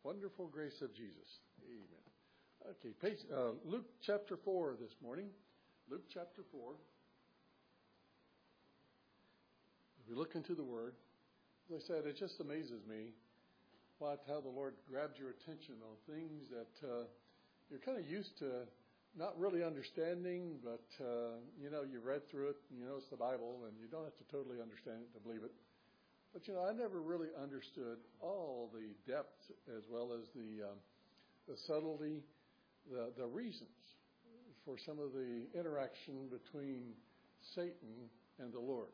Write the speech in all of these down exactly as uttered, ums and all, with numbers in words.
Wonderful grace of Jesus. Amen. Okay, page, uh, Luke chapter four this morning. Luke chapter four. As we look into the Word, as I said, it just amazes me what how the Lord grabs your attention on things that uh, you're kind of used to not really understanding, but uh, you know, you read through it, and you know it's the Bible, and you don't have to totally understand it to believe it. But, you know, I never really understood all the depth as well as the um, the subtlety, the, the reasons for some of the interaction between Satan and the Lord.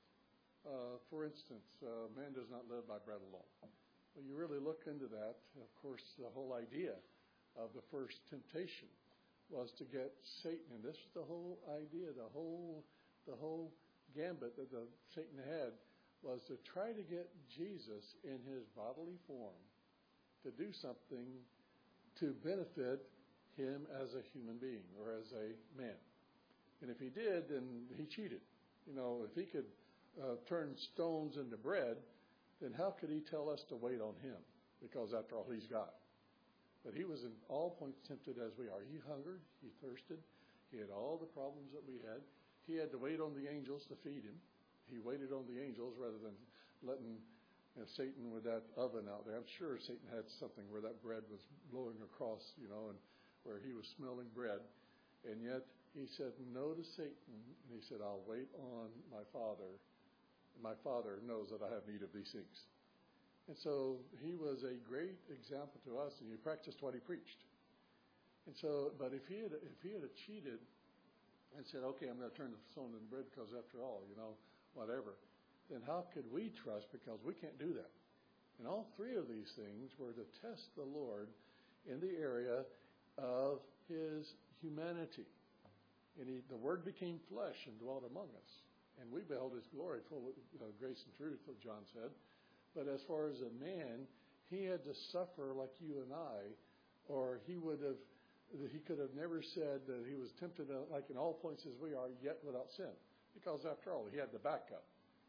Uh, for instance, uh, man does not live by bread alone. Well, you really look into that, of course, the whole idea of the first temptation was to get Satan, and this is the whole idea, the whole the whole gambit that the Satan had, was to try to get Jesus in his bodily form to do something to benefit him as a human being or as a man. And if he did, then he cheated. You know, if he could uh, turn stones into bread, then how could he tell us to wait on him? Because after all, he's God. But he was in all points tempted as we are. He hungered, he thirsted, he had all the problems that we had. He had to wait on the angels to feed him. He waited on the angels rather than letting you know, Satan with that oven out there. I'm sure Satan had something where that bread was blowing across, you know, and where he was smelling bread. And yet he said no to Satan. And he said, I'll wait on my Father. My Father knows that I have need of these things. And so he was a great example to us, and he practiced what he preached. And so, but if he had, if he had cheated and said, okay, I'm going to turn the stone into bread because after all, you know, whatever, then how could we trust? Because we can't do that. And all three of these things were to test the Lord in the area of his humanity. And he, the Word became flesh and dwelt among us. And we beheld his glory, full of uh, grace and truth, what John said. But as far as a man, he had to suffer like you and I, or he would have, he could have never said that he was tempted like in all points as we are, yet without sin. Because after all, he had the backup.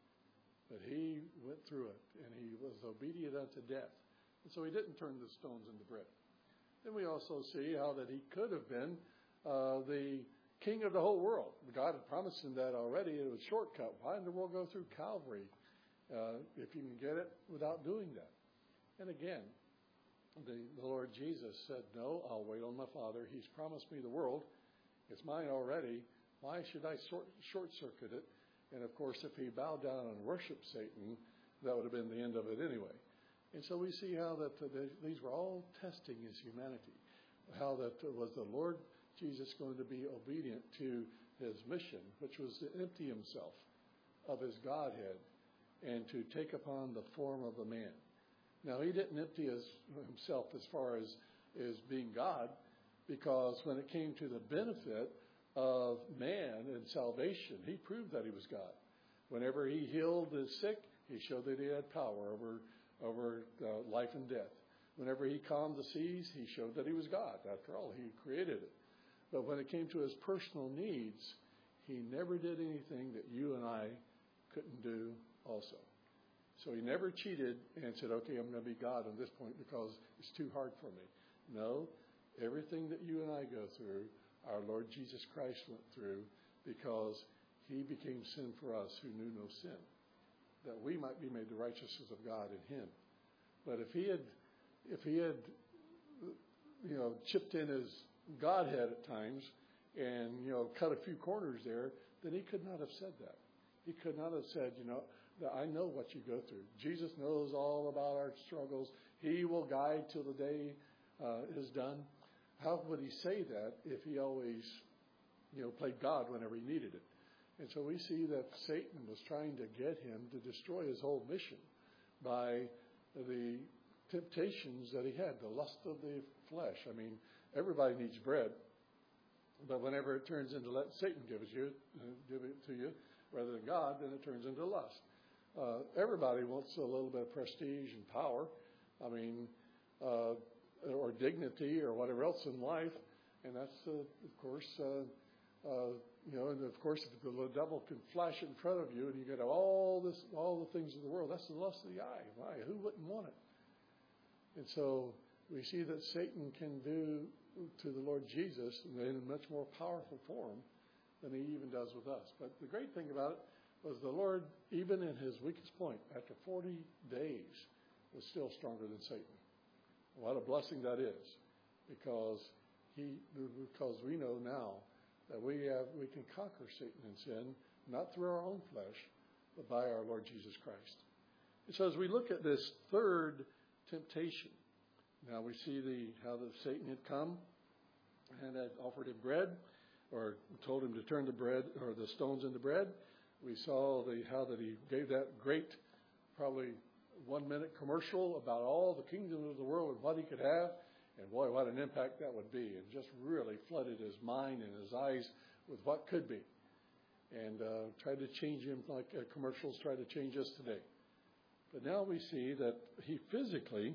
But he went through it, and he was obedient unto death. And so he didn't turn the stones into bread. Then we also see how that he could have been uh, the king of the whole world. God had promised him that already. It was a shortcut. Why in the world go through Calvary uh, if you can get it without doing that? And again, the, the Lord Jesus said, no, I'll wait on my Father. He's promised me the world. It's mine already. Why should I short, short-circuit it? And, of course, if he bowed down and worshiped Satan, that would have been the end of it anyway. And so we see how that uh, these were all testing his humanity, how that uh, was the Lord Jesus going to be obedient to his mission, which was to empty himself of his Godhead and to take upon the form of a man. Now, he didn't empty his, himself as far as, as being God, because when it came to the benefit of man and salvation, he proved that he was God. Whenever he healed the sick, he showed that he had power over over uh, life and death. Whenever he calmed the seas, he showed that he was God. After all, he created it. But when it came to his personal needs, he never did anything that you and I couldn't do also. So he never cheated and said, okay, I'm going to be God on this point because it's too hard for me. No, everything that you and I go through, our Lord Jesus Christ went through because he became sin for us who knew no sin, that we might be made the righteousness of God in him. But if he had, if he had, you know, chipped in his Godhead at times and, you know, cut a few corners there, then he could not have said that. He could not have said, you know, that I know what you go through. Jesus knows all about our struggles. He will guide till the day uh, is done. How would he say that if he always, you know, played God whenever he needed it? And so we see that Satan was trying to get him to destroy his whole mission by the temptations that he had, the lust of the flesh. I mean, everybody needs bread, but whenever it turns into let Satan give it, you, uh, give it to you rather than God, then it turns into lust. Uh, everybody wants a little bit of prestige and power. I mean, uh, or dignity or whatever else in life. And that's, uh, of course, uh, uh, you know, and of course, if the devil can flash it in front of you and you get all this, all the things of the world, that's the lust of the eye. Why? Who wouldn't want it? And so we see that Satan can do to the Lord Jesus in a much more powerful form than he even does with us. But the great thing about it was the Lord, even in his weakest point, after forty days, was still stronger than Satan. What a blessing that is, because he, because we know now that we have, we can conquer Satan and sin, not through our own flesh, but by our Lord Jesus Christ. And so as we look at this third temptation, now we see the how the Satan had come and had offered him bread, or told him to turn the bread or the stones into bread. We saw the how that he gave that great, probably one minute commercial about all the kingdoms of the world and what he could have, and boy, what an impact that would be, and just really flooded his mind and his eyes with what could be, and uh, tried to change him like uh, commercials try to change us today. But now we see that he physically,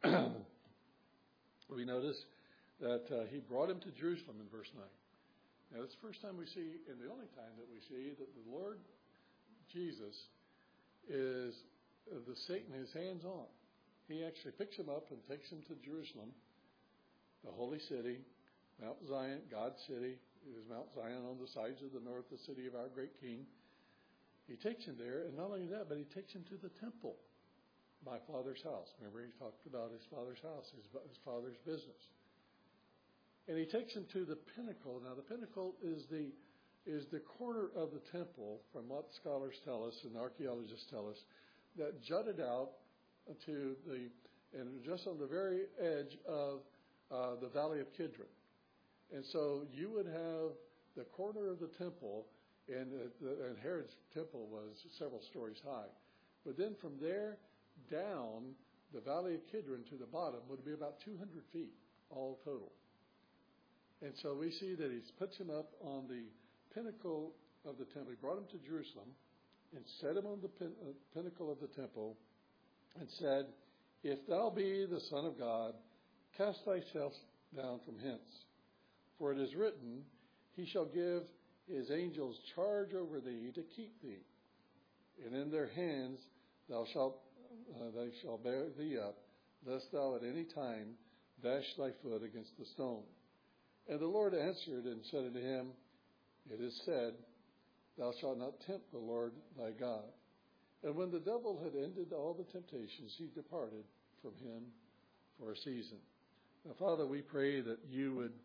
we notice that uh, he brought him to Jerusalem in verse nine. Now, that's the first time we see, and the only time that we see, that the Lord Jesus is uh, the Satan is hands on. He actually picks him up and takes him to Jerusalem, the holy city, Mount Zion, God's city. It is Mount Zion on the sides of the north, the city of our great King. He takes him there, and not only that, but he takes him to the temple, my Father's house. Remember, he talked about his Father's house, his, his Father's business. And he takes him to the pinnacle. Now, the pinnacle is the is the corner of the temple, from what scholars tell us and archaeologists tell us, that jutted out to the, and just on the very edge of uh, the Valley of Kidron. And so you would have the corner of the temple, and, uh, the, and Herod's temple was several stories high. But then from there down the Valley of Kidron to the bottom would be about two hundred feet, all total. And so we see that he puts him up on the pinnacle of the temple. He brought him to Jerusalem and set him on the pin, uh, pinnacle of the temple and said, "If thou be the Son of God, cast thyself down from hence. For it is written, he shall give his angels charge over thee to keep thee. And in their hands thou shalt, uh, they shall bear thee up, lest thou at any time dash thy foot against the stone." And the Lord answered and said unto him, "It is said, thou shalt not tempt the Lord thy God." And when the devil had ended all the temptations, he departed from him for a season. Now, Father, we pray that you would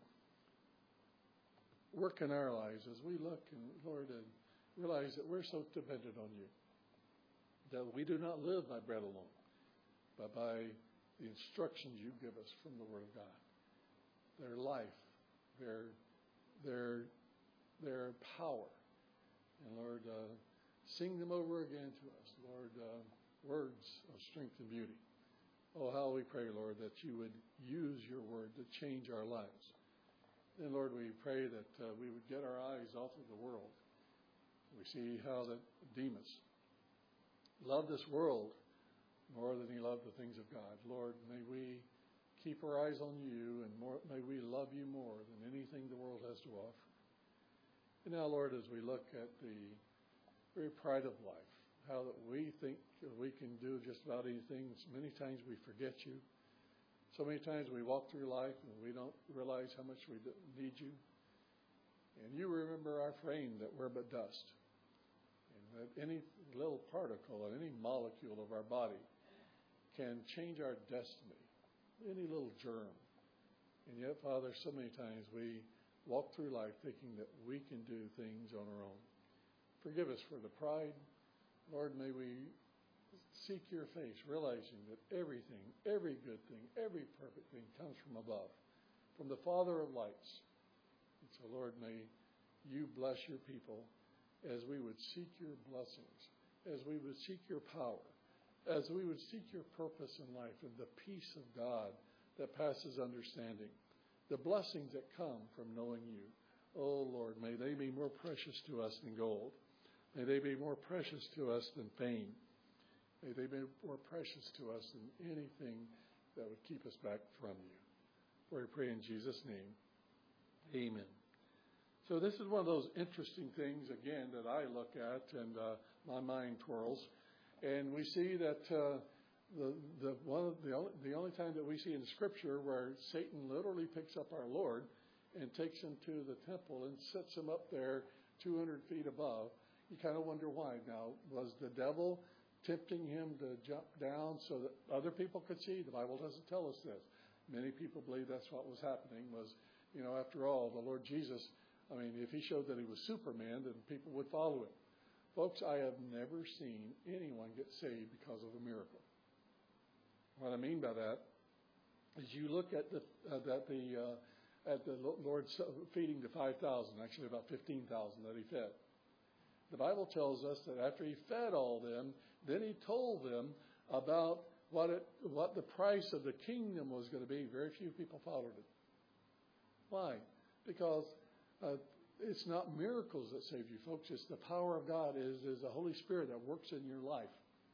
work in our lives as we look, and Lord, and realize that we're so dependent on you, that we do not live by bread alone, but by the instructions you give us from the Word of God. Their life, their their their power. And Lord, uh, sing them over again to us, Lord, uh, words of strength and beauty. Oh, how we pray, Lord, that you would use your word to change our lives. And Lord, we pray that uh, we would get our eyes off of the world. We see how that Demas loved this world more than he loved the things of God. Lord, may we keep our eyes on you, and more, may we love you more than anything the world has to offer. And now, Lord, as we look at the very pride of life, how that we think we can do just about anything, many times we forget you. So many times we walk through life and we don't realize how much we need you. And you remember our frame, that we're but dust. And that any little particle or any molecule of our body can change our destiny. Any little germ. And yet, Father, so many times we walk through life thinking that we can do things on our own. Forgive us for the pride. Lord, may we seek your face, realizing that everything, every good thing, every perfect thing comes from above, from the Father of lights. And so, Lord, may you bless your people as we would seek your blessings, as we would seek your power, as we would seek your purpose in life and the peace of God that passes understanding, the blessings that come from knowing you. Oh, Lord, may they be more precious to us than gold. May they be more precious to us than fame. May they be more precious to us than anything that would keep us back from you. For we pray in Jesus' name. Amen. So this is one of those interesting things, again, that I look at and uh, my mind twirls. And we see that uh, the the one of the only, the only time that we see in Scripture where Satan literally picks up our Lord and takes him to the temple and sets him up there two hundred feet above. You kind of wonder why. Now, was the devil tempting him to jump down so that other people could see? The Bible doesn't tell us this. Many people believe that's what was happening. Was, you know, after all, the Lord Jesus, I mean, if he showed that he was Superman, then people would follow him. Folks, I have never seen anyone get saved because of a miracle. What I mean by that is you look at the uh, that the uh, at the Lord feeding the five thousand, actually about fifteen thousand that he fed. The Bible tells us that after he fed all them, then he told them about what it, what the price of the kingdom was going to be. Very few people followed it. Why? Because uh, it's not miracles that save you, folks. It's the power of God. It is, is the Holy Spirit that works in your life.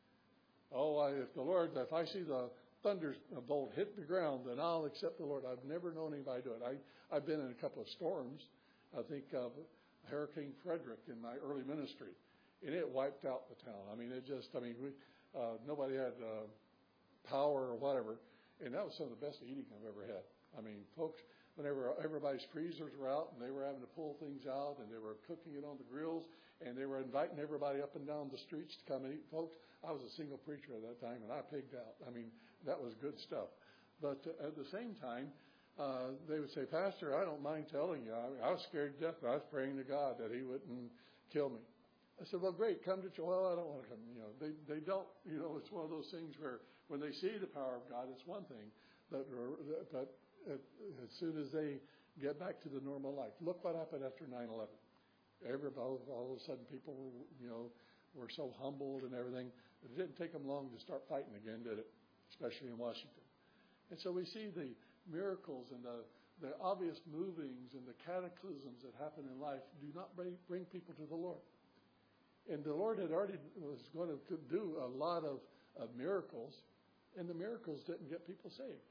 Oh, I, if the Lord, if I see the thunderbolt hit the ground, then I'll accept the Lord. I've never known anybody do it. I, I've been in a couple of storms. I think of Hurricane Frederick in my early ministry, and it wiped out the town. I mean, it just, I mean, we, uh, nobody had uh, power or whatever, and that was some of the best eating I've ever had. I mean, folks, whenever everybody's freezers were out and they were having to pull things out and they were cooking it on the grills and they were inviting everybody up and down the streets to come and eat, folks, I was a single preacher at that time and I pigged out. I mean, that was good stuff. But uh, at the same time, Uh, they would say, Pastor, I don't mind telling you, I, I was scared to death. I was praying to God that he wouldn't kill me. I said, well, great, come to church. Well, I don't want to come. You know, they, they don't, you know, it's one of those things where when they see the power of God, it's one thing. But, but as soon as they get back to the normal life, look what happened after nine eleven. Everybody, all of a sudden people were, you know, were so humbled and everything. It didn't take them long to start fighting again, did it? Especially in Washington. And so we see the miracles and the, the obvious movings and the cataclysms that happen in life do not bring, bring people to the Lord. And the Lord had already was going to do a lot of, of miracles, and the miracles didn't get people saved.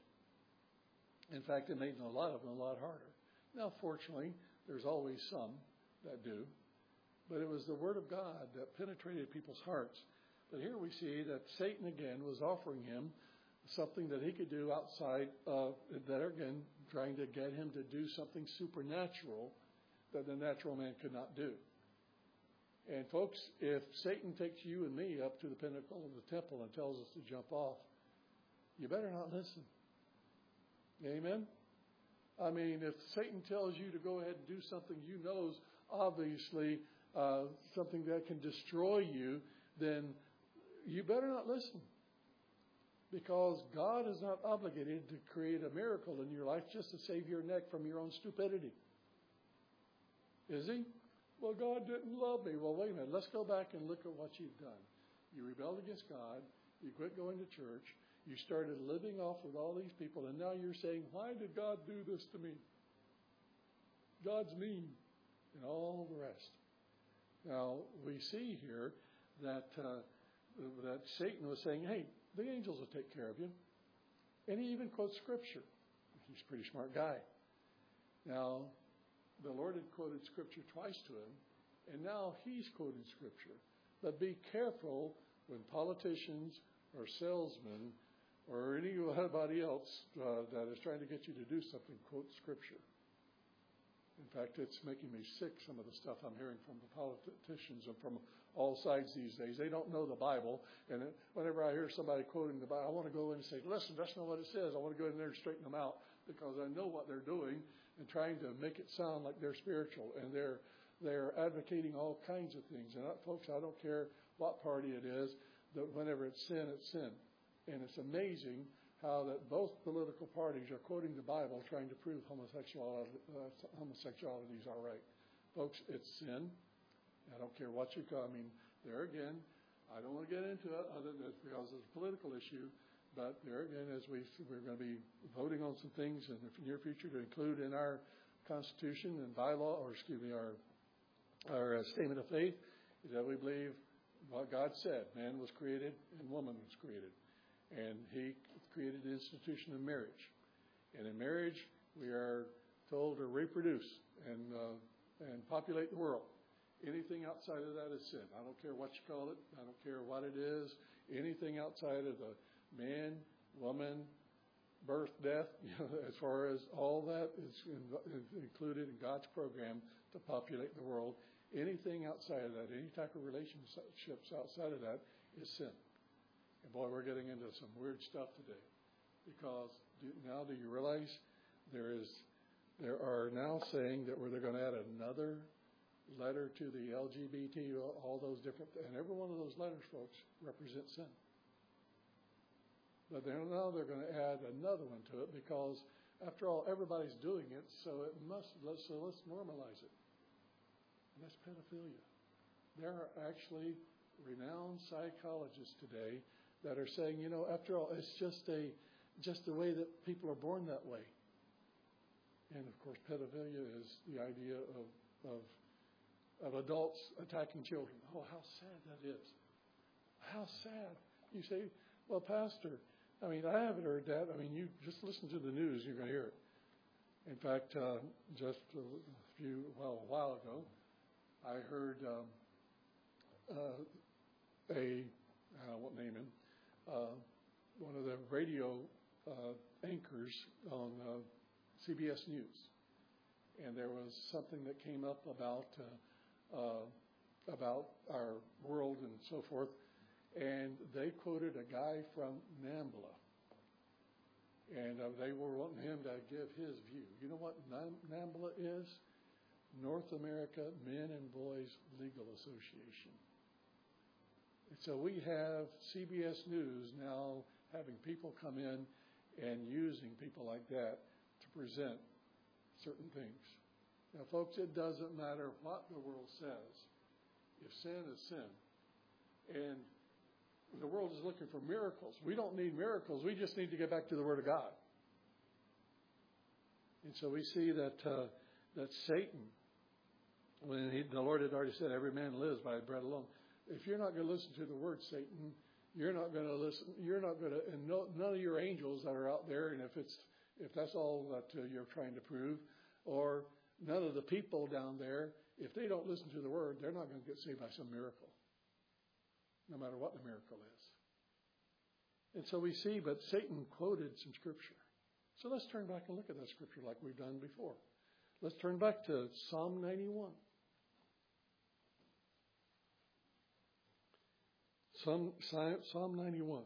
In fact, it made a lot of them a lot harder. Now, fortunately, there's always some that do, but it was the Word of God that penetrated people's hearts. But here we see that Satan again was offering him something that he could do outside of that, again, trying to get him to do something supernatural that the natural man could not do. And folks, if Satan takes you and me up to the pinnacle of the temple and tells us to jump off, you better not listen. Amen? I mean, if Satan tells you to go ahead and do something you know is obviously uh, something that can destroy you, then you better not listen. Because God is not obligated to create a miracle in your life just to save your neck from your own stupidity. Is he? Well, God didn't love me. Well, wait a minute. Let's go back and look at what you've done. You rebelled against God. You quit going to church. You started living off with all these people. And now you're saying, why did God do this to me? God's mean. And all the rest. Now, we see here that, uh, that Satan was saying, hey, the angels will take care of you. And he even quotes Scripture. He's a pretty smart guy. Now, the Lord had quoted Scripture twice to him, and now he's quoting Scripture. But be careful when politicians or salesmen or anybody else uh, that is trying to get you to do something quote Scripture. In fact, it's making me sick, some of the stuff I'm hearing from the politicians and from all sides these days. They don't know the Bible. And whenever I hear somebody quoting the Bible, I want to go in and say, listen, that's not what it says. I want to go in there and straighten them out because I know what they're doing and trying to make it sound like they're spiritual. And they're they're advocating all kinds of things. And, uh, folks, I don't care what party it is, that whenever it's sin, it's sin. And it's amazing how that both political parties are quoting the Bible trying to prove homosexuality, uh, homosexuality is all right. Folks, it's sin. I don't care what you call it. I mean, there again, I don't want to get into it other than because it's a political issue, but there again, as we, we're going to be voting on some things in the near future to include in our Constitution and bylaw, or excuse me, our, our uh, statement of faith, is that we believe what God said. Man was created and woman was created. And he created the institution of marriage. And in marriage, we are told to reproduce and uh, and populate the world. Anything outside of that is sin. I don't care what you call it. I don't care what it is. Anything outside of the man, woman, birth, death, you know, as far as all that is included in God's program to populate the world. Anything outside of that, any type of relationships outside of that is sin. And boy, we're getting into some weird stuff today. Because do, now do you realize there is, there are now saying that where they're going to add another letter to the L G B T, all those different, and every one of those letters, folks, represents sin. But they're, now they're going to add another one to it because, after all, everybody's doing it, so it must. Let's, so let's normalize it. And that's pedophilia. There are actually renowned psychologists today that are saying, you know, after all, it's just a just the way that people are born that way. And of course, pedophilia is the idea of of, of adults attacking children. Oh, how sad that is! How sad. You say, well, Pastor, I mean, I haven't heard that. I mean, you just listen to the news, you're going to hear it. In fact, uh, just a few, well, a while ago, I heard um, uh, a, I won't name him, uh, one of the radio uh, anchors on uh, C B S News. And there was something that came up about uh, uh, about our world and so forth. And they quoted a guy from NAMBLA. And uh, they were wanting him to give his view. You know what NAMBLA is? North America Men and Boys Legal Association. And so we have C B S News now having people come in and using people like that to present certain things. Now, folks, it doesn't matter what the world says. If sin is sin. And the world is looking for miracles. We don't need miracles. We just need to get back to the Word of God. And so we see that uh, that Satan, when he, the Lord had already said, every man lives by bread alone. If you're not going to listen to the Word, Satan, you're not going to listen. You're not going to, and no, none of your angels that are out there. And if it's if that's all that uh, you're trying to prove, or none of the people down there, if they don't listen to the Word, they're not going to get saved by some miracle. No matter what the miracle is. And so we see, but Satan quoted some scripture. So let's turn back and look at that scripture like we've done before. Let's turn back to Psalm ninety-one. Psalm, Psalm ninety-one.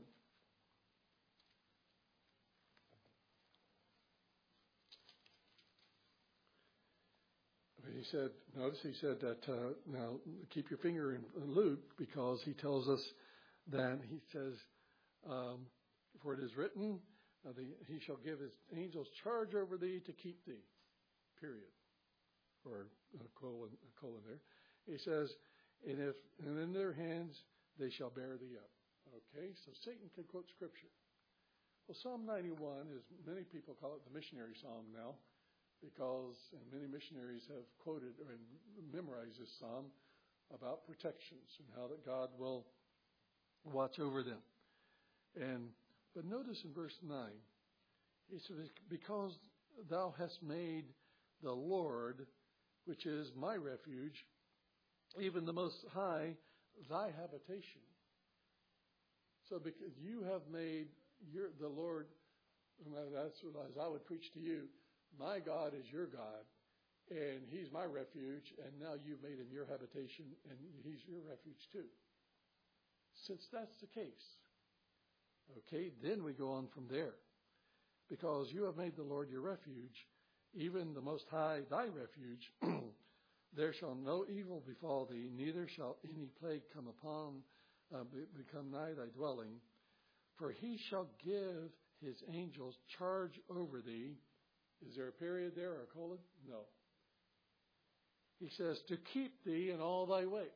He said, notice he said that, uh, now keep your finger in Luke, because he tells us that he says, um, for it is written, uh, the, he shall give his angels charge over thee to keep thee, period. Or a colon, a colon there. He says, and if and in their hands they shall bear thee up. Okay, so Satan can quote scripture. Well, Psalm ninety-one is, many people call it the missionary psalm now, because and many missionaries have quoted and memorized this psalm about protections and how that God will watch over them. And but notice in verse nine, he says, because thou hast made the Lord, which is my refuge, even the Most High, thy habitation. So because you have made your the Lord, that's what as I would preach to you, my God is your God, and he's my refuge, and now you've made him your habitation, and he's your refuge too. Since that's the case, okay, then we go on from there. Because you have made the Lord your refuge, even the Most High thy refuge, there shall no evil befall thee, neither shall any plague come upon, uh, become nigh thy dwelling. For he shall give his angels charge over thee. Is there a period there or a colon? No. He says, to keep thee in all thy ways.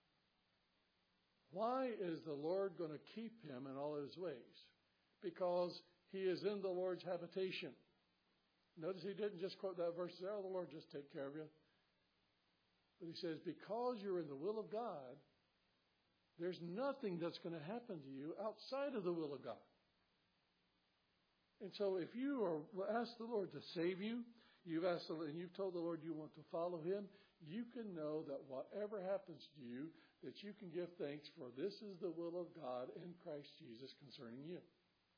Why is the Lord going to keep him in all his ways? Because he is in the Lord's habitation. Notice he didn't just quote that verse, oh, the Lord just take care of you. But he says, because you're in the will of God, there's nothing that's going to happen to you outside of the will of God. And so if you are asked the Lord to save you, you've asked the, and you've told the Lord you want to follow him, you can know that whatever happens to you, that you can give thanks for this is the will of God in Christ Jesus concerning you.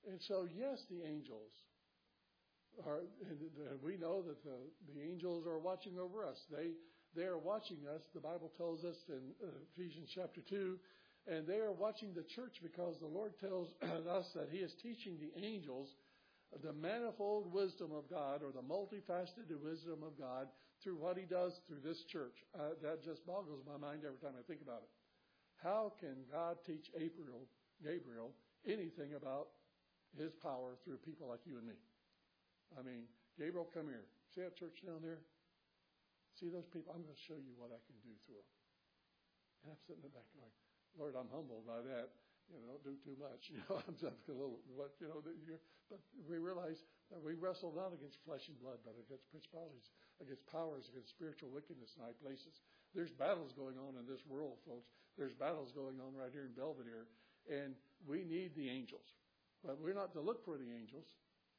And so, yes, the angels are, and we know that the, the angels are watching over us. They they are watching us. The Bible tells us in Ephesians chapter two, and they are watching the church because the Lord tells us that He is teaching the angels the manifold wisdom of God, or the multifaceted wisdom of God, through what He does through this church. Uh, that just boggles my mind every time I think about it. How can God teach Gabriel, Gabriel anything about His power through people like you and me? I mean, Gabriel, come here. See that church down there? See those people? I'm going to show you what I can do through them. And I'm sitting in the back going, Lord, I'm humbled by that. You know, don't do too much. You know, I'm just a little, what, you know, but we realize that we wrestle not against flesh and blood, but against principalities, against powers, against spiritual wickedness in high places. There's battles going on in this world, folks. There's battles going on right here in Belvedere, and we need the angels. But we're not to look for the angels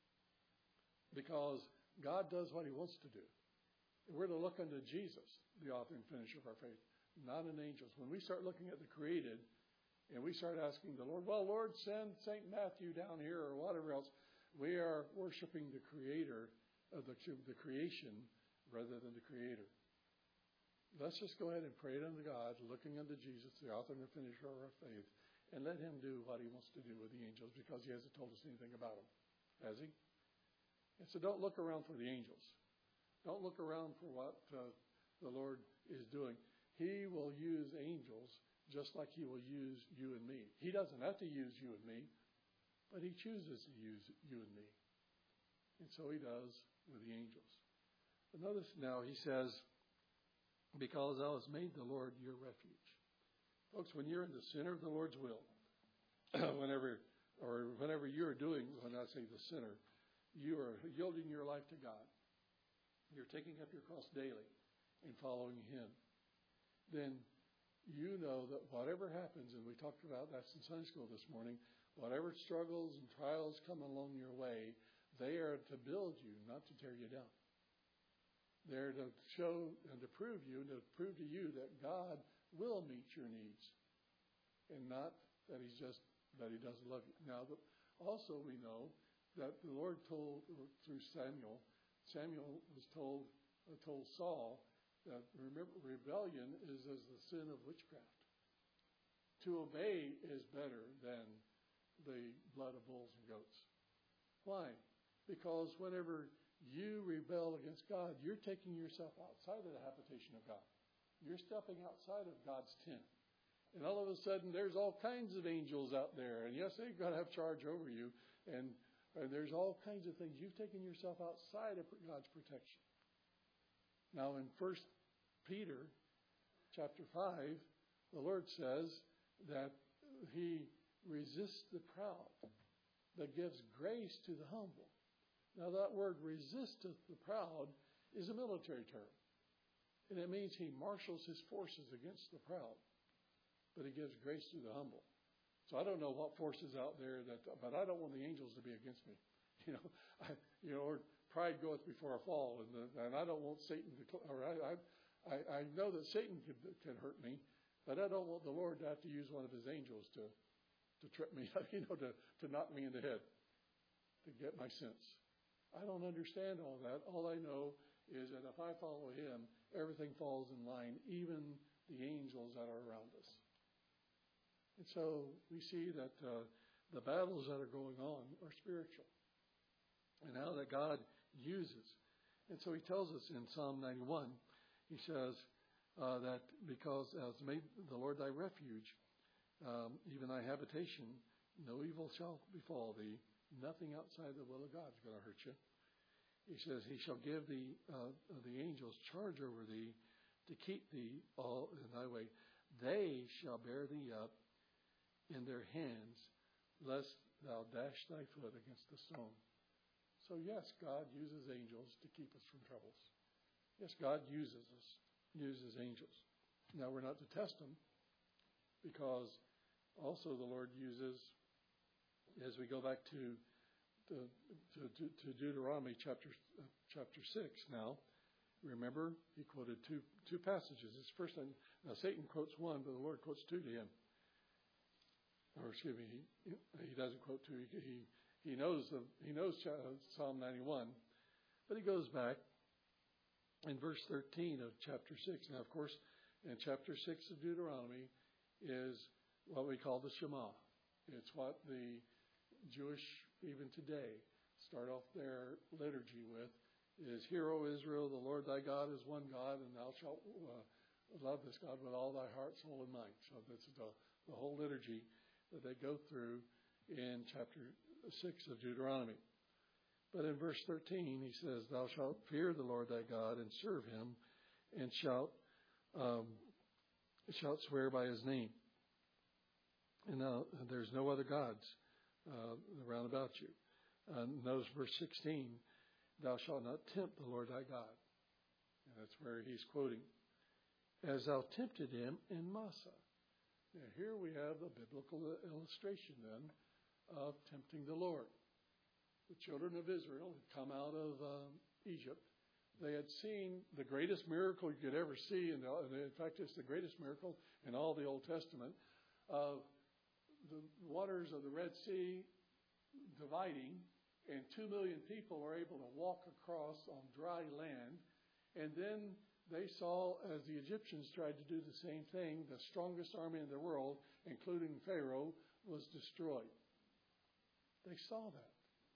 because God does what He wants to do. We're to look unto Jesus, the author and finisher of our faith, not in angels. When we start looking at the created, and we start asking the Lord, well, Lord, send Saint Matthew down here or whatever else, we are worshiping the creator of the, the creation rather than the creator. Let's just go ahead and pray it unto God, looking unto Jesus, the author and the finisher of our faith, and let Him do what He wants to do with the angels, because He hasn't told us anything about them. Has He? And so don't look around for the angels. Don't look around for what uh, the Lord is doing. He will use angels just like He will use you and me. He doesn't have to use you and me, but He chooses to use you and me. And so He does with the angels. But notice now He says, because thou hast made the Lord your refuge. Folks, when you're in the center of the Lord's will, whenever or whenever you're doing, when I say the center, you are yielding your life to God. You're taking up your cross daily and following Him. Then you know that whatever happens, and we talked about that in Sunday school this morning, whatever struggles and trials come along your way, they are to build you, not to tear you down. They're to show and to prove you, and to prove to you that God will meet your needs, and not that He's just, that He doesn't love you. Now, also we know that the Lord told through Samuel, Samuel was told, uh, told Saul, that remember, rebellion is as the sin of witchcraft. To obey is better than the blood of bulls and goats. Why? Because whenever you rebel against God, you're taking yourself outside of the habitation of God. You're stepping outside of God's tent. And all of a sudden, there's all kinds of angels out there. And yes, they've got to have charge over you. And, and there's all kinds of things. You've taken yourself outside of God's protection. Now, in First Peter chapter five, the Lord says that He resists the proud, but gives grace to the humble. Now, that word resisteth the proud is a military term. And it means He marshals His forces against the proud, but He gives grace to the humble. So I don't know what forces out there, that, but I don't want the angels to be against me. You know, I, you know, or pride goeth before a fall, and, the, and I don't want Satan to, or I, I I, I know that Satan can, can hurt me, but I don't want the Lord to have to use one of His angels to, to trip me, you know, to, to knock me in the head, to get my sense. I don't understand all that. All I know is that if I follow Him, everything falls in line, even the angels that are around us. And so we see that uh, the battles that are going on are spiritual, and how that God uses. And so He tells us in Psalm ninety-one, He says uh, that because thou hast made the Lord thy refuge, um, even thy habitation, no evil shall befall thee. Nothing outside the will of God is going to hurt you. He says, He shall give thee uh, the angels charge over thee to keep thee all in thy way. They shall bear thee up in their hands, lest thou dash thy foot against the stone. So yes, God uses angels to keep us from troubles. Yes, God uses us, uses angels. Now, we're not to test them, because also the Lord uses, as we go back to to, to, to Deuteronomy chapter uh, chapter six now, remember, he quoted two two passages. His first one, now Satan quotes one, but the Lord quotes two to him. Or excuse me, he, he doesn't quote two. He, he he knows the, he knows Psalm ninety-one, but he goes back in verse thirteen of chapter six. Now, of course, in chapter six of Deuteronomy is what we call the Shema. It's what the Jewish, even today, start off their liturgy with, is, Hear, O Israel, the Lord thy God is one God, and thou shalt uh, love this God with all thy heart, soul, and mind. So this is the, the whole liturgy that they go through in chapter six of Deuteronomy. But in verse thirteen, he says, Thou shalt fear the Lord thy God and serve him, and shalt um, shalt swear by his name. And now there's no other gods uh, around about you. Uh, notice verse sixteen, Thou shalt not tempt the Lord thy God. And that's where he's quoting. As thou tempted him in Massah. Now here we have a biblical illustration then of tempting the Lord. The children of Israel had come out of um, Egypt. They had seen the greatest miracle you could ever see. And in fact, it's the greatest miracle in all the Old Testament of the waters of the Red Sea dividing, and two million people were able to walk across on dry land. And then they saw, as the Egyptians tried to do the same thing, the strongest army in the world, including Pharaoh, was destroyed. They saw that.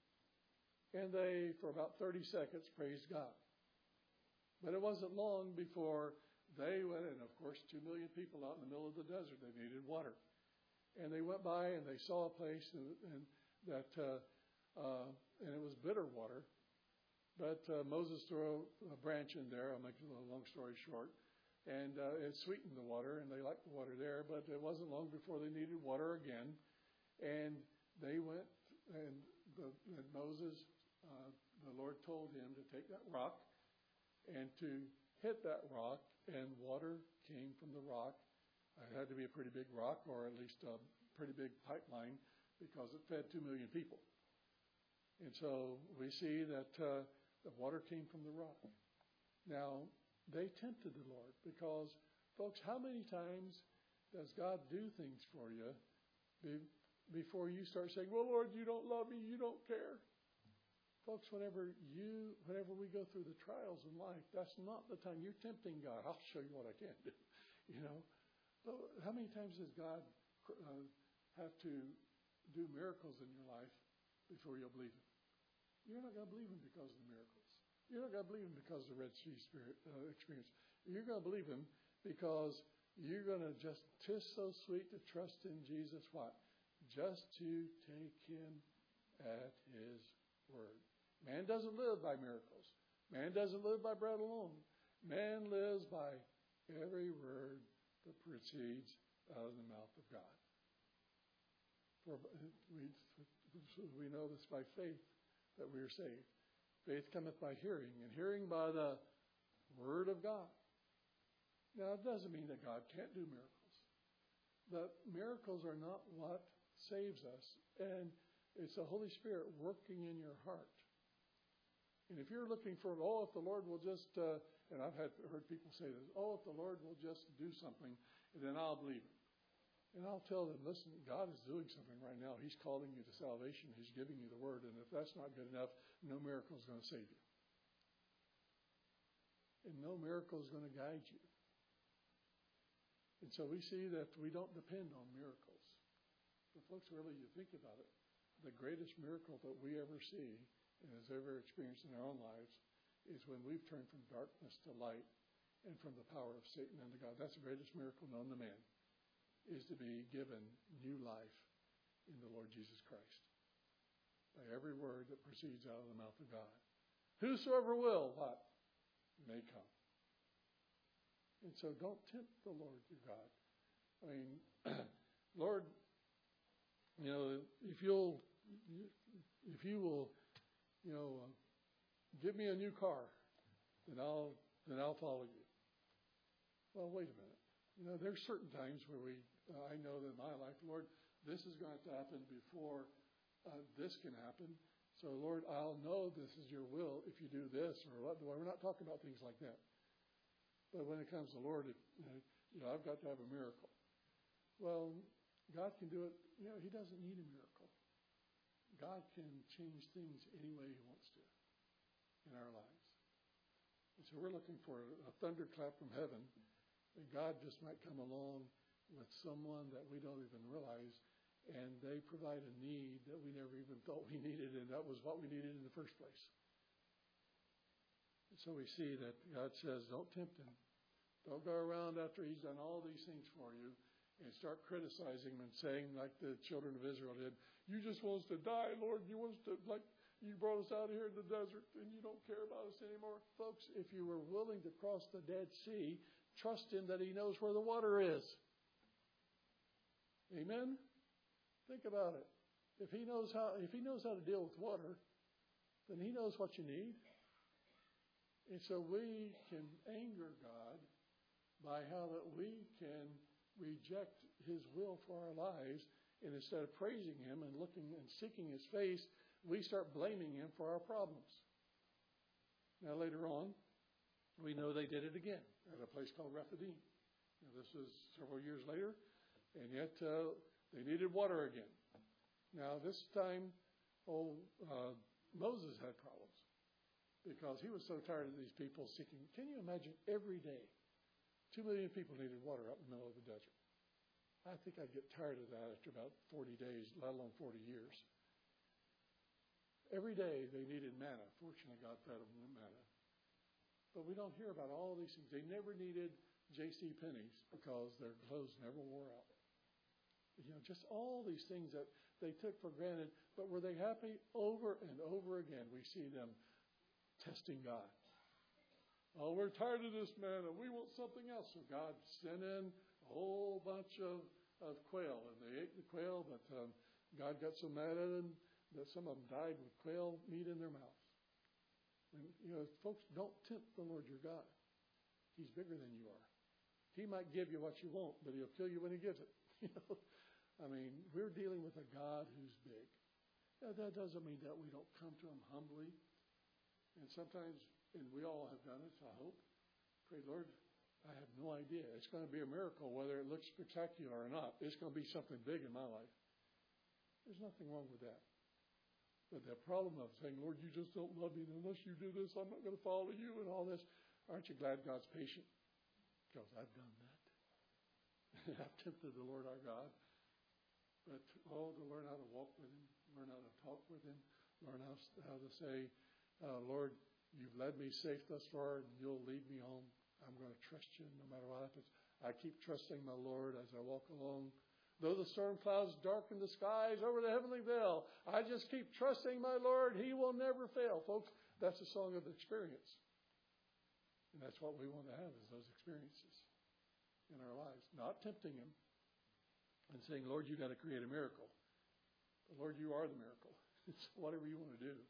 And they, for about thirty seconds, praised God. But it wasn't long before they went, and of course, two million people out in the middle of the desert, they needed water. And they went by and they saw a place and, and that, uh, uh, and it was bitter water. But uh, Moses threw a branch in there. I'll make a long story short. And uh, it sweetened the water, and they liked the water there. But it wasn't long before they needed water again. And they went, and, the, and Moses, uh, the Lord told him to take that rock and to hit that rock, and water came from the rock. It had to be a pretty big rock, or at least a pretty big pipeline, because it fed two million people. And so we see that uh, the water came from the rock. Now, they tempted the Lord because, folks, how many times does God do things for you be, before you start saying, well, Lord, you don't love me, you don't care? Folks, whenever you, whenever we go through the trials in life, that's not the time you're tempting God. I'll show you what I can do, you know. But how many times does God uh, have to do miracles in your life before you'll believe Him? You're not going to believe Him because of the miracles. You're not going to believe Him because of the Red Sea spirit, uh, experience. You're going to believe Him because you're going to just, 'tis so sweet to trust in Jesus, what? Just to take Him at His word. Man doesn't live by miracles. Man doesn't live by bread alone. Man lives by every word that proceeds out of the mouth of God. For we, we know this by faith that we are saved. Faith cometh by hearing, and hearing by the word of God. Now, it doesn't mean that God can't do miracles. The miracles are not what saves us, and it's the Holy Spirit working in your heart. And if you're looking for, oh, if the Lord will just, uh, and I've had heard people say this, oh, if the Lord will just do something, then I'll believe Him. And I'll tell them, listen, God is doing something right now. He's calling you to salvation. He's giving you the word. And if that's not good enough, no miracle is going to save you. And no miracle is going to guide you. And so we see that we don't depend on miracles. But folks, really, you think about it, the greatest miracle that we ever see and has ever experienced in our own lives is when we've turned from darkness to light and from the power of Satan unto God. That's the greatest miracle known to man, is to be given new life in the Lord Jesus Christ by every word that proceeds out of the mouth of God. Whosoever will, what? May come. And so don't tempt the Lord your God. I mean, Lord, you know, if you'll, if you will, you know, uh, give me a new car, then I'll, then I'll follow you. Well, wait a minute. You know, there's certain times where we, uh, I know that in my life, Lord, this is going to happen before uh, this can happen. So, Lord, I'll know this is your will if you do this or what. We're not talking about things like that. But when it comes to Lord, it, you know, I've got to have a miracle. Well, God can do it. You know, He doesn't need a miracle. God can change things any way he wants to in our lives. And so we're looking for a thunderclap from heaven, and God just might come along with someone that we don't even realize, and they provide a need that we never even thought we needed, and that was what we needed in the first place. And so we see that God says, don't tempt him. Don't go around after he's done all these things for you and start criticizing him and saying, like the children of Israel did, you just want us to die, Lord. You want us to, like, you brought us out here in the desert and you don't care about us anymore. Folks, if you were willing to cross the Dead Sea, trust him that he knows where the water is. Amen? Think about it. If he knows how, if he knows how to deal with water, then he knows what you need. And so we can anger God by how that we can reject his will for our lives, and instead of praising him and looking and seeking his face, we start blaming him for our problems. Now later on, we know they did it again at a place called Rephidim. Now, this was several years later, and yet uh, they needed water again. Now this time, oh, uh, Moses had problems because he was so tired of these people seeking. Can you imagine every day? Two million people needed water out in the middle of the desert. I think I'd get tired of that after about forty days, let alone forty years. Every day they needed manna. Fortunately, God fed them with manna. But we don't hear about all these things. They never needed J C Penney's because their clothes never wore out. You know, just all these things that they took for granted. But were they happy? Over and over again, we see them testing God. Oh, we're tired of this manna. We want something else. So God sent in a whole bunch of, of quail, and they ate the quail, but um, God got so mad at them that some of them died with quail meat in their mouths. And, you know, folks, don't tempt the Lord your God. He's bigger than you are. He might give you what you want, but he'll kill you when he gives it. You know, I mean, we're dealing with a God who's big. Now, that doesn't mean that we don't come to him humbly. And sometimes, and we all have done it, I hope. Pray, Lord, I have no idea. It's going to be a miracle whether it looks spectacular or not. It's going to be something big in my life. There's nothing wrong with that. But the problem of saying, Lord, you just don't love me, and unless you do this, I'm not going to follow you and all this. Aren't you glad God's patient? Because I've done that. I've tempted the Lord our God. But, oh, to learn how to walk with him, learn how to talk with him, learn how, how to say, uh, Lord, you've led me safe thus far, and you'll lead me home. I'm going to trust you no matter what happens. I keep trusting my Lord as I walk along. Though the storm clouds darken the skies over the heavenly veil, I just keep trusting my Lord. He will never fail. Folks, that's a song of experience. And that's what we want to have, is those experiences in our lives. Not tempting him and saying, Lord, you got to create a miracle. But Lord, you are the miracle. It's whatever you want to do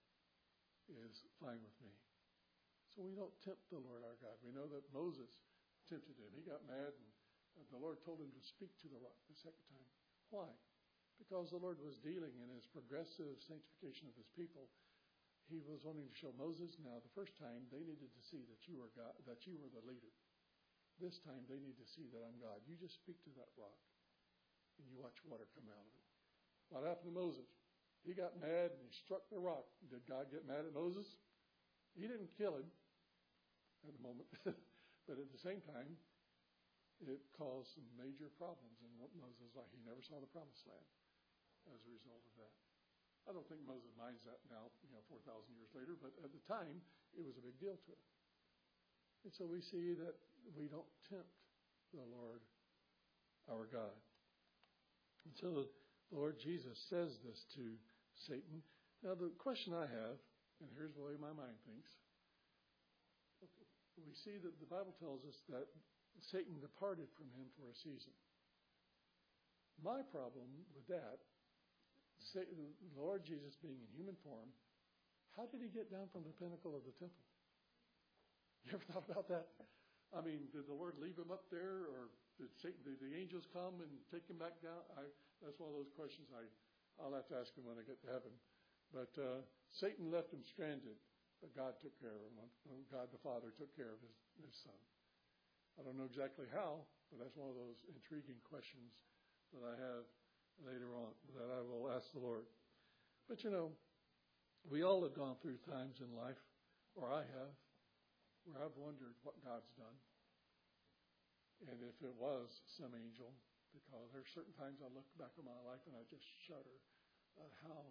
is fine with me. So we don't tempt the Lord our God. We know that Moses tempted him. He got mad, and the Lord told him to speak to the rock the second time. Why? Because the Lord was dealing in his progressive sanctification of his people. He was wanting to show Moses, now the first time they needed to see that you were God, that you were the leader. This time they need to see that I'm God. You just speak to that rock, and you watch water come out of it. What happened to Moses? He got mad and he struck the rock. Did God get mad at Moses? He didn't kill him at the moment. But at the same time, it caused some major problems in Moses' life. He never saw the promised land as a result of that. I don't think Moses minds that now, you know, four thousand years later, but at the time, it was a big deal to him. And so we see that we don't tempt the Lord our God. And so the Lord Jesus says this to Satan. Now, the question I have, and here's the way my mind thinks, we see that the Bible tells us that Satan departed from him for a season. My problem with that, Satan, the Lord Jesus being in human form, how did he get down from the pinnacle of the temple? You ever thought about that? I mean, did the Lord leave him up there, or did, Satan, did the angels come and take him back down? I, that's one of those questions I, I'll have to ask him when I get to heaven. But uh, Satan left him stranded, but God took care of him. God the Father took care of his, his son. I don't know exactly how, but that's one of those intriguing questions that I have later on that I will ask the Lord. But, you know, we all have gone through times in life, or I have, where I've wondered what God's done. And if it was some angel, because there are certain times I look back on my life and I just shudder at how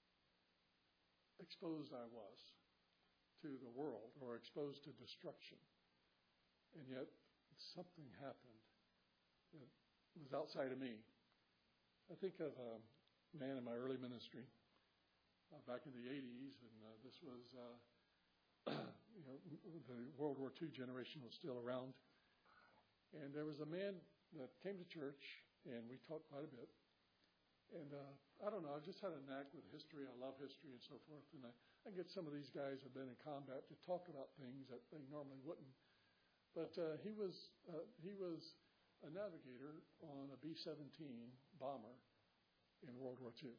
exposed I was to the world or exposed to destruction. And yet something happened that was outside of me. I think of a man in my early ministry uh, back in the eighties, and uh, this was, uh, you know, the World War Two generation was still around. And there was a man that came to church, and we talked quite a bit. And uh, I don't know, I've just had a knack with history. I love history and so forth. And I, I get some of these guys who have been in combat to talk about things that they normally wouldn't. But uh, he was uh, he was a navigator on a B seventeen bomber in World War Two.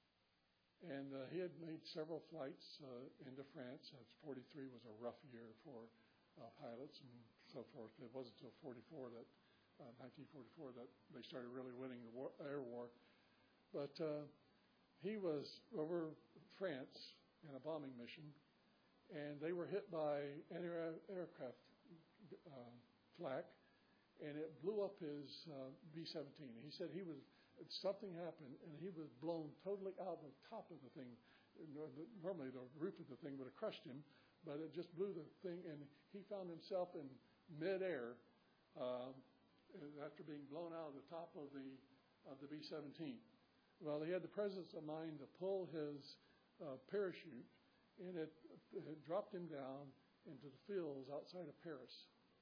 And uh, he had made several flights uh, into France. forty-three was a rough year for uh, pilots and so forth. It wasn't until forty-four that, uh, nineteen forty-four, that they started really winning the war, air war. But uh, he was over France in a bombing mission, and they were hit by anti-aircraft uh, flak, and it blew up his uh, B seventeen. He said he was something happened, and he was blown totally out of the top of the thing. Normally, the roof of the thing would have crushed him, but it just blew the thing, and he found himself in midair uh, after being blown out of the top of the of the B seventeen. Well, he had the presence of mind to pull his uh, parachute, and it, it dropped him down into the fields outside of Paris.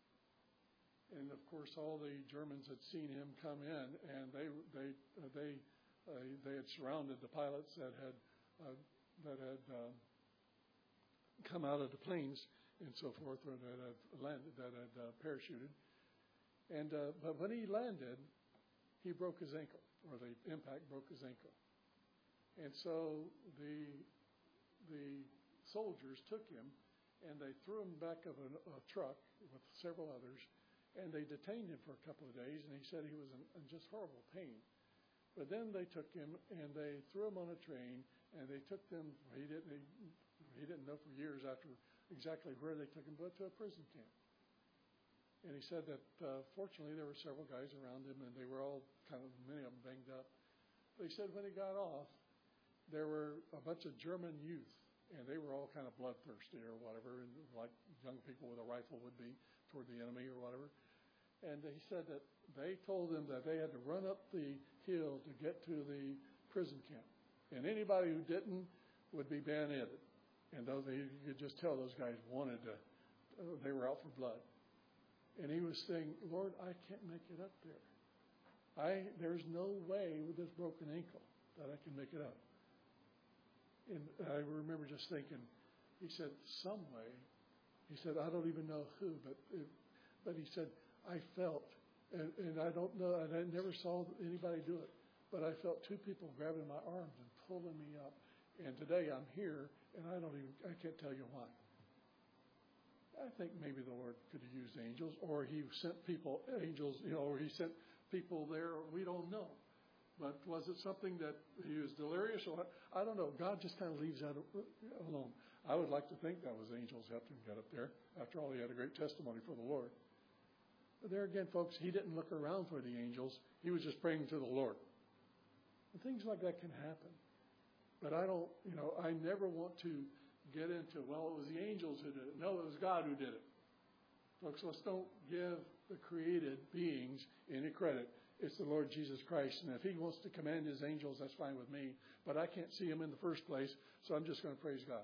And of course, all the Germans had seen him come in, and they they uh, they uh, they had surrounded the pilots that had uh, that had uh, come out of the planes and so forth, or that had landed, that had uh, parachuted. And uh, but when he landed, he broke his ankle, or the impact broke his ankle. And so the the soldiers took him, and they threw him back of a, a truck with several others. And they detained him for a couple of days, and he said he was in, in just horrible pain. But then they took him, and they threw him on a train, and they took them, he didn't, he, he didn't know for years after exactly where they took him, but to a prison camp. And he said that, uh, fortunately, there were several guys around him, and they were all kind of, many of them banged up. But he said when he got off, there were a bunch of German youth, and they were all kind of bloodthirsty or whatever, and like young people with a rifle would be toward the enemy or whatever. And he said that they told him that they had to run up the hill to get to the prison camp. And anybody who didn't would be bayoneted. And those, you could just tell those guys wanted to, uh, they were out for blood. And he was saying, Lord, I can't make it up there. I There's no way with this broken ankle that I can make it up. And I remember just thinking, he said, some way, he said, I don't even know who, but it, but he said, I felt, and, and I don't know, and I never saw anybody do it, but I felt two people grabbing my arms and pulling me up. And today I'm here, and I don't even, I can't tell you why. I think maybe the Lord could have used angels, or he sent people, angels, you know, or he sent people there, we don't know. But was it something that he was delirious? Or I don't know. God just kind of leaves that alone. I would like to think that was angels helped him get up there. After all, he had a great testimony for the Lord. But there again, folks, he didn't look around for the angels. He was just praying to the Lord. And things like that can happen. But I don't, you know, I never want to get into, well, it was the angels who did it. No, it was God who did it. Folks, let's don't give the created beings any credit. It's the Lord Jesus Christ. And if he wants to command his angels, that's fine with me. But I can't see him in the first place, so I'm just going to praise God.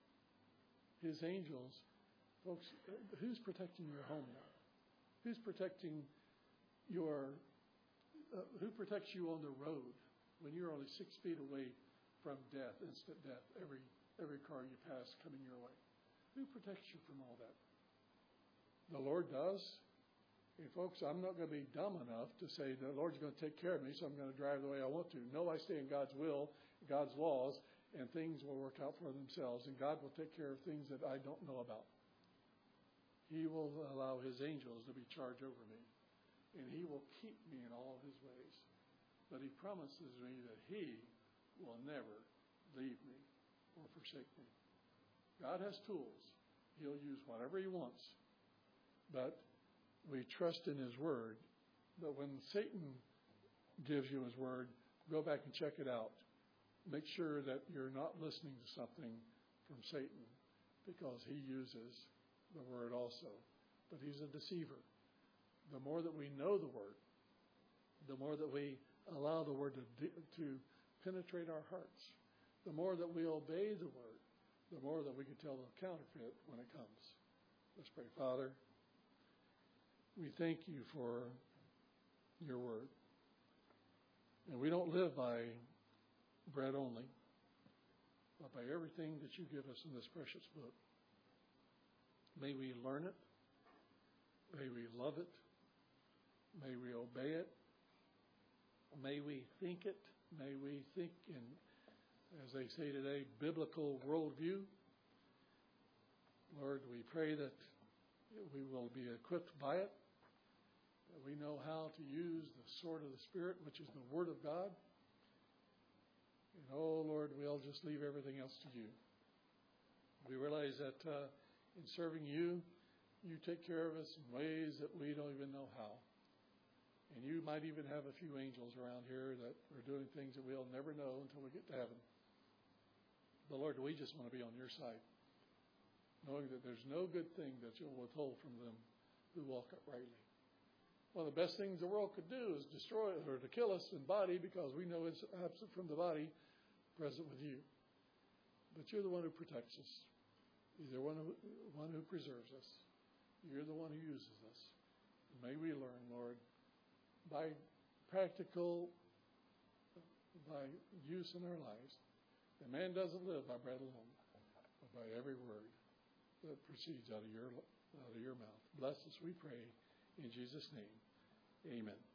His angels, folks, who's protecting your home now? Who's protecting your, uh, who protects you on the road when you're only six feet away from death, instant death, every every car you pass coming your way? Who protects you from all that? The Lord does. And folks, I'm not going to be dumb enough to say the Lord's going to take care of me, so I'm going to drive the way I want to. No, I stay in God's will, God's laws, and things will work out for themselves, and God will take care of things that I don't know about. He will allow his angels to be charged over me, and he will keep me in all his ways. But he promises me that he will never leave me or forsake me. God has tools. He'll use whatever he wants. But we trust in his word. But when Satan gives you his word, go back and check it out. Make sure that you're not listening to something from Satan, because he uses the word also. But he's a deceiver. The more that we know the word, the more that we allow the word to, to penetrate our hearts, the more that we obey the word, the more that we can tell the counterfeit when it comes. Let's pray. Father, we thank you for your word. And we don't live by bread only, but by everything that you give us in this precious book. May we learn it. May we love it. May we obey it. May we think it. May we think in, as they say today, biblical worldview. Lord, we pray that we will be equipped by it, that we know how to use the sword of the Spirit, which is the Word of God. And, oh, Lord, we'll just leave everything else to you. We realize that uh, in serving you, you take care of us in ways that we don't even know how. And you might even have a few angels around here that are doing things that we'll never know until we get to heaven. But Lord, we just want to be on your side, knowing that there's no good thing that you'll withhold from them who walk uprightly. One of the best things the world could do is destroy or to kill us in body, because we know it's absent from the body, present with you. But you're the one who protects us. You're the one who, one who preserves us. You're the one who uses us. May we learn, Lord, by practical, by use in our lives, that man doesn't live by bread alone, but by every word that proceeds out of your out of your mouth. Bless us, we pray, in Jesus' name. Amen.